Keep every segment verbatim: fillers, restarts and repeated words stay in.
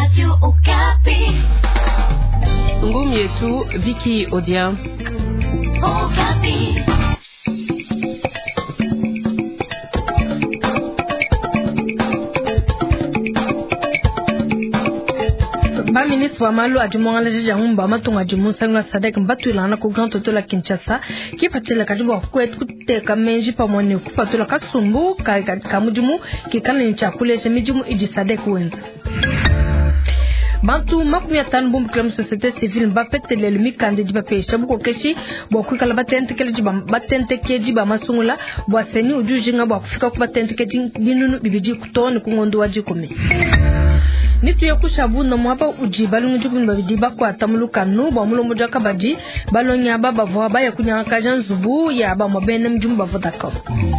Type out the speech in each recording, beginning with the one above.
Radio Okapi. Ngumi yetu Vicky Odia. Okapi. Ba ministre wa malu ajumongala jangumba matunga jumusangla sadek mbatulana ku Grand Hôtel la Kinshasa ki patela kadibo ku etute menji pamone ku patula kasumbu ka kamujumu ki kanani chakule shemijumu iji sadek wenza Bantu makumi atano bumbu kila société civile mbapetele mikande jiba pesha buko keshi boku kala batente kele jiba batente keji ba masungula bwaseni ujujinga bwa kufika ku batente keji binunu bibiji kutoni ku ngondo wajikome Nitu ya kushabu na mwaba uji balungu jukuni babidi bako atamuluka nuba mulo mojaka baji balongi aba bavwa ba ya kunya kajan zubu ya aba mabene mjumba vodaka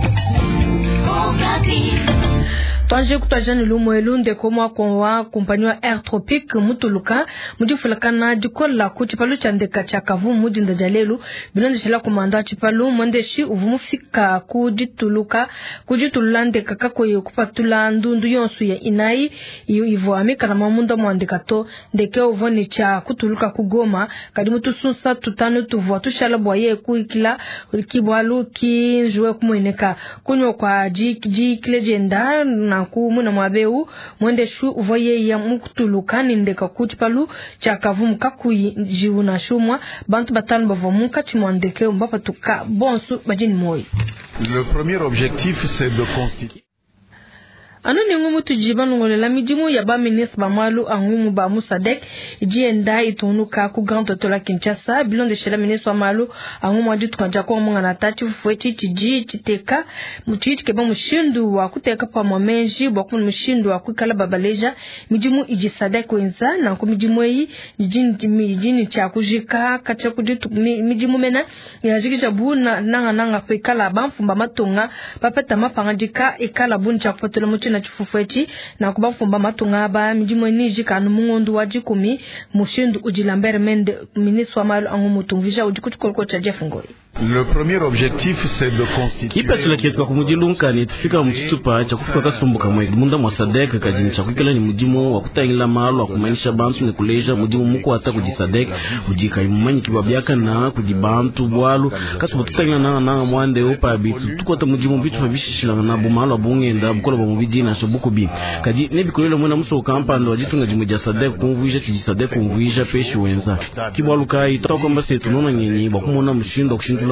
Tanje kutajani lumo elunde komwa kwa kumpanywa Air Tropique mutuluka mujifulakana dikola kuchipalu chandeka chakavu mujinda jalelu bilonde shela komanda chipalu mondeshi uvumufika kujituluka kujitulande kakako yokupatula ndundu yonsu ya inai iyo ivo amika mamunda mwandekato ndeke uvoni cha kutuluka kugoma kadimutu sunsa tutanu tuvu atushala bwaye kuikila kibwalu kinjwe kumweneka kunyo kwa jiki legenda na kumu na mwabeu mwende shu uvoye ya mukutuluka nindeka kuchipalu chakavu mkakuyi jivu na shumwa bantu batanu bavomuka chimwandeke mbapa tuka bonsu bajini moi. Le premier objectif c'est de constituer Ano ni ngumu tujiba nungolela mijimu ya ba ministre ba malu angumu ba musadek jienda itunuka ku Grand Hôtel la Kinshasa bilonde shela ministre wa malu angumu ajitu kanja kwa munga na tati fueti chiji chiteka muchiti keba mushindu wa kuteka pa mwamenji boku mushindu wa kukala babaleja mijimu ijisadek wenza na ku mijimu yi jini mijini cha kujika kacha kujitu mijimu mena ya jiki jabu na nanga nanga pe kala bamfumba matunga papeta mafanga jika ikala buni cha kupatula muchi na chufufwechi na kubafumba matunga ba mijimo niji kanu mungondu wajikumi mushindu ujilambere mende ministre wa malu angumutungisha ujikutukolko cha Jeff Ngoi. Le premier objectif c'est de constituer Kipa tula kietuka kumujilunka ni tufika mchitupa cha kufika kasumbuka mwezi munda mwasadek kajini cha kukila ni mujimo wa kutangila malu wa kumainisha bantu ni kuleja mujimo muku hata kujisadek ujika imumanyi kibabiaka na kujibantu bualu kasubu tutangila na na mwande upa bitu tuku hata mujimo bitu fabishishila na bumalu wa bungenda bukola wa mubidi na shobuku bi kaji nebi kulelo mwena muso ukampa ndo wajitu nga jimu jasadek kumvuisha chijisadek kumvuisha peshi wenza kibualu kai toka kwamba setu nona nyenyi bakumona mshindo kushindu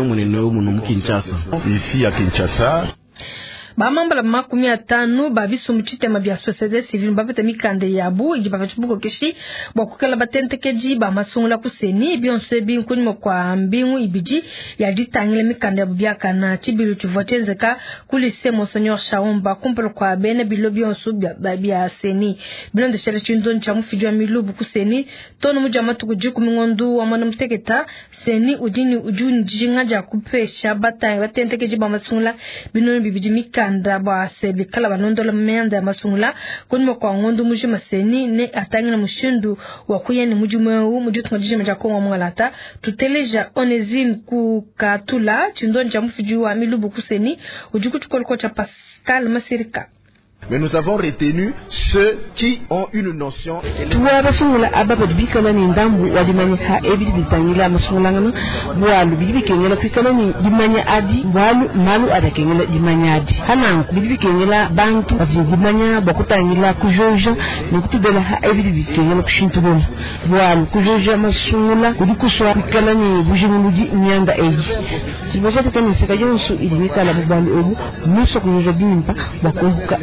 ici à Kinshasa. Ba mambala makumi atano ba bisu mchitema bya société civile mbapeta mikande yabu ijiba chibuko kishi bwakukala batente keji ba masungula kuseni bionse bi nkunimo kwa mbingu ibiji ya ditangile mikande yabu byaka na chibiru chivotenzeka kulise Monseigneur Shaomba kumpelo kwa bene bilo bionsu bya bya seni bilonde shere chindoni cha mufijwa milubu kuseni tono mujamatu kujiku mingondu wa mwana mteketa seni udini ujuni jinga ja kupesha batanga batente keji ba masungula binoni bibiji mikande ndaba sebi kala banondola menda ya masungula kunimo kwa ngondu muji maseni ne atangina mushindu wa kuyeni muji mwewu muji tumajije majako wa mwangalata tuteleja onezim ku katula chindoni cha mufiju wa milubu kuseni ujuku tukolko cha Pascal Masirika. Mais nous avons retenu ceux qui ont une notion. Tuwa basungula ababa bikala ni ndambu wadimanya ha ebidi bitangila masungula ngana bwalu bibi kengela kwikala ni dimanya adi bwalu malu adakengela dimanya adi hana bibi kengela bantu badimanya bakutangila kujoja nikutubela ha ebidi bikengela kushintubona bwalu kujoja masungula kudikuswa kwikala ni bujimuluji nyanda eji sibozote kani sekajonsu idimikala bwalu obu muso kujoja bimpa bakuhuka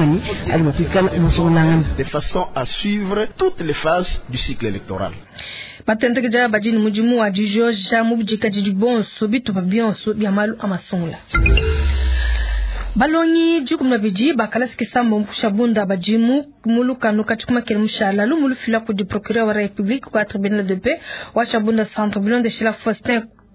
de façon à suivre toutes les phases du cycle électoral. Batende keja bajini mujimu wa jijo jamu bujika jijibonso bitu babionso byamalu amasungula. Balongi jukumna biji bakala sikisambo mkushabunda bajimu muluka nuka chukuma kele mshala lu mulu fila kuji procureur wa République kwa tribunal de paix wa shabunda centre bilan de Sheila Faustin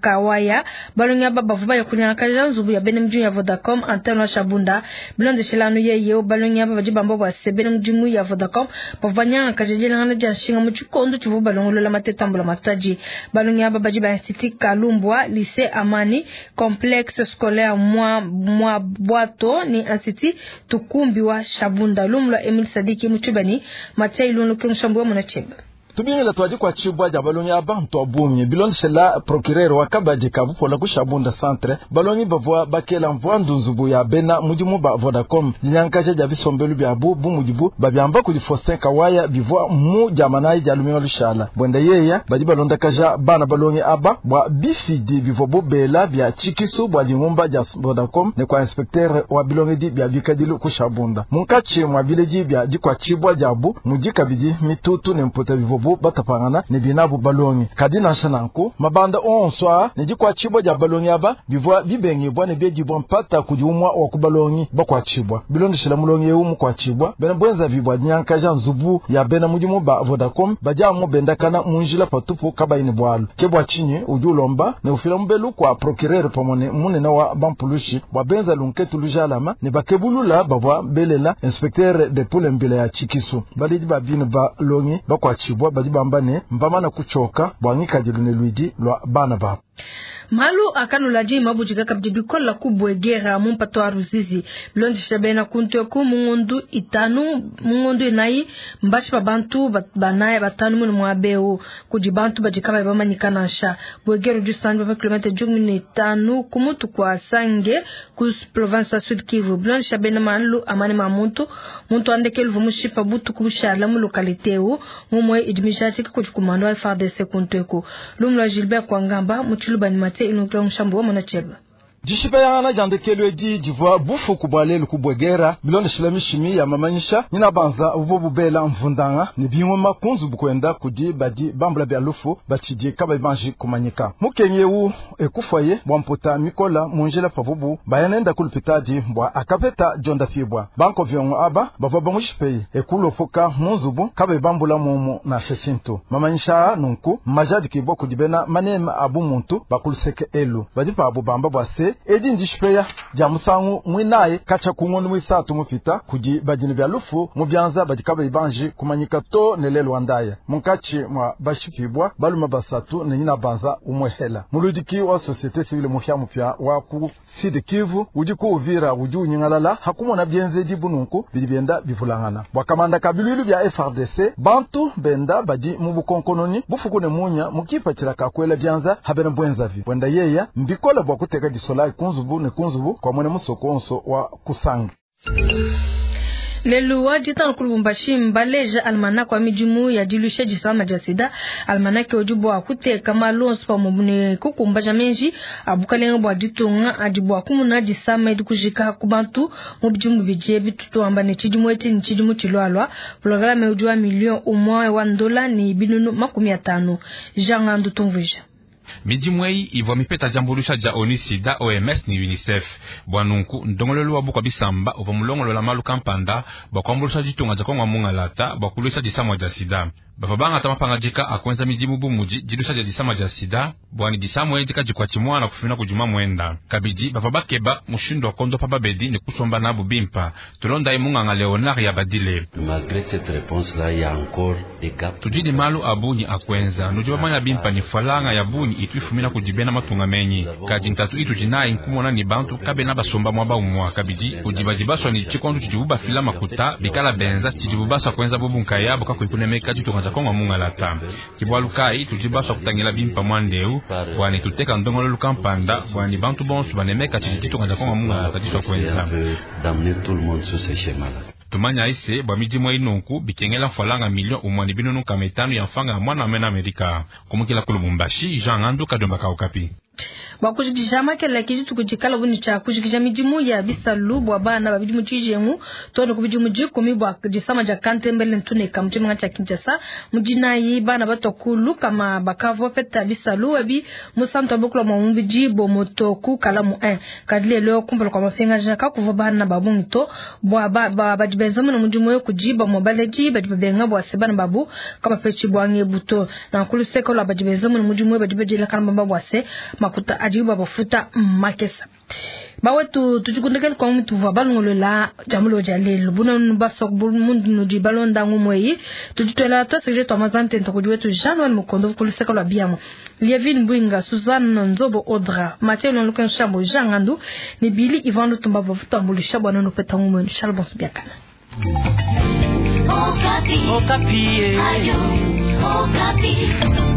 Kawaya balongi aba bavuba ya kunyanga kaja nzubu ya bene mjimu ya Vodacom anteno Shabunda bilonde shilano ye ye balongi aba baji bambo bwa se bene mjimu ya Vodacom bavanya kaja jela ngana jashinga muchikondo chivu balongo lola matetambula mataji balongi aba baji ba Institut Kalumbwa lycée Amani complexe scolaire mwa mwa Bwato ni Institut Tukumbi wa Shabunda lumla Emil Sadiki Muchubani Matei Lunu Kinshambo Munacheba tubingela twaji kwa chibwa ja balongi abantu abumye bilonde shela procureur wa kabaji kabu pola ku Shabunda centre balongi bavwa bakela mvandu nzubu ya bena mujimu ba Vodacom nyankaje ja bisombelu bya bubu mujibu babyamba ku Faustin Kawaya bivwa mu jamanayi ja lumyo lushala bwenda yeya baji balonda kaja bana balongi aba bwa B C D bivwa bobela bya chikisu bwa jingumba ja Vodacom ne kwa inspecteur wa bilongi di bya bikadilu ku Shabunda munkache mwa bileji bya jikwa chibwa jabu mujika biji mitutu ne mpota bivwa bu batapangana ne binabu balongi kadina shananku mabanda onswa ne jikwa chibwa ja balongi aba bivwa bibengi bwana beji bwa mpata kujumwa wa kubalongi bakwa chibwa bilondi shela mulongi yumu kwa chibwa bena bwenza vibwa nyanka jan zubu ya bena mujimu ba Vodacom baja mu bendakana munjila patupu kabaini bwalu kebwa chinyi ujulomba ne ufila mbelu kwa procureur pomone munene wa bampulushi wa benza lunketu lujalama ne bakebulula babwa belela inspecteur de pole mbele ya chikisu baliji babine ba longi bakwa chibwa bajibambane mbamana kuchoka bwangika jilune luidi lwa bana ba Malu akanulaji mabujika kabdibi kola kubwegera mumpato aruzizi blondi shabena kuntu ku mungundu itanu mungundu inai mbashi babantu banaye batanu mu mwabeo kujibantu bajikaba bamanikana sha bwegero jusanjwa pa kilometre jumni itanu kumutu kwa sange ku province Sud Kivu blondi shabena malu amane mamuntu muntu andeke luvumushipa butu kubushala mu localité u mumwe idmishachi kujikumando F A R D C kuntu ku lumla Gilbert Kwangamba muchulubani mate inukla mshambu wa mwanacheba Jishiba yana jande kelwe di jivwa bufu kubwale lukubwegera bilonde shilamishimi ya mamanyisha nina banza uvobu bela mvundanga ni bimwe makunzu bukwenda kudi badi bambula bya lufu bachije kaba ibanji kumanyika mukenye u ekufaye bwampota mikola munjela pavubu bayanenda kulupitaji bwa akapeta jonda fibwa banko vyongo aba bava bamushipeye ekulofoka munzubu kaba ibambula mumu na sesinto mamanyisha nunku majadi kibo kudibena manema abu muntu bakuluseke elu badi pa abu bamba bwase edi ndishpeya jamusangu mwinaye kacha kungono mwisatu mufita kuji bajini bya lufu mubyanza bajikaba ibanji kumanyika to nelelo andaya munkachi mwa bashifibwa baluma basatu nenyina banza umwehela muludiki wa societe civile mufya mupya wa ku Sud Kivu ujiku uvira uju nyingalala hakumona byenze dibununku bilibenda bivulangana wakamanda kabilu bya F A R D C bantu benda baji mubukonkononi bufukune munya mukipa chiraka kwela byanza habena bwenzavi wenda yeya mbikola bwa kuteka disola kunzubu ne kunzubu kwa mwene musokonso wa kusangi Lelu wajita nkulubumbashi mbaleja almana kwa mijumu ya dilushe jisama jasida almana ke ojubu wa kute kama lonsu pa mbune kukumbaja menji abukalenga bwa ditunga ajibu wa kumuna jisama edukujika kubantu mbijumu bijebi tutu ambane chijumu eti ni chijumu chilualwa programe ujua milion umwa wa ndola ni binunu makumi atano janga ndutungvija Mijimwei ivo mipeta jambulusha ja onisida O M S ni UNICEF bwanunku ndongolelo wabu kwa bisamba uvo mulongolo la malu kampanda bakwambulusha jitunga ja kongwa mungalata bakuluisa jisamwa ja sida bafabanga tamapanga jika akwenza mijimu bumuji jilusha ja jisama ja sida bwani jisamwe jika jikwa chimwana kufina kujuma mwenda kabiji bafabakeba mushindo wa kondo pababedi ni kusomba na bubimpa tulonda imunga nga Leonard ya badile malgré cette réponse là il y a encore des gaps tujidi malu abuni akwenza nujiba manya bimpa ni falanga ya buni itwifumina kujibena matunga menyi kaji ntatu itu jinai nkumona ni bantu kabe na basomba mwaba umwa kabiji kujibajibaswa ni chikondu chijibuba fila makuta bikala benza chijibubaswa kwenza bubunka yabo kakuikunemeka jitunga konga mungalata kibwalukai tujibaswa kutangila bimpa mwandeu bwani tuteka ndongolo lukampanda bwani bantu bonsu banemeka chijitunga konga mungalata jiswa kwenza d'amener tout le monde sur ces schémas là. Tumanya ise bwa mijimwa inunku bikengela falanga milion umwani binunu kametanu ya mfanga mwana amena Amerika kumukila kulubumbashi Jean Andu kadomba kaukapi bakujijama kala kijitu kujikala buni cha kujikija mijimu ya bisalu bwa bana babijimu chijengu todo kubijimu jikumi bwa jisama ja kantembele ntune kamtimu ngacha Kinshasa mujina yi bana batokulu kama bakavo feta bisalu abi musanto bokula mwumbi jibo motoku kala mu un kadile leo kumbolo kwa mafenga jaka kuva bana babunto bwa ba bajibenzamu na mujimu yo kujiba mobile jiba jibenga bwa sebana babu kama pechi bwa ngebuto na kuluseka la bajibenzamu na mujimu yo bajibejela kama baba bwa se makuta ajiba bafuta makesa bawetu tujikundekele kwa mtu va balongolola jamulo jalelo buna basok mundu no di balonda ngumweyi tujitwela to seje to mazante ntokujiwe tu Jean-Noël Mukondo kuliseka la biamo Lievine Mbwinga Suzanne Nzobo Audra Mathieu Nolukan Shambo Jangandu ni Billy Ivan Lutumba bafuta mbulisha bwana no peta ngumwe Charles Biakana Okapi Okapi Ayo Okapi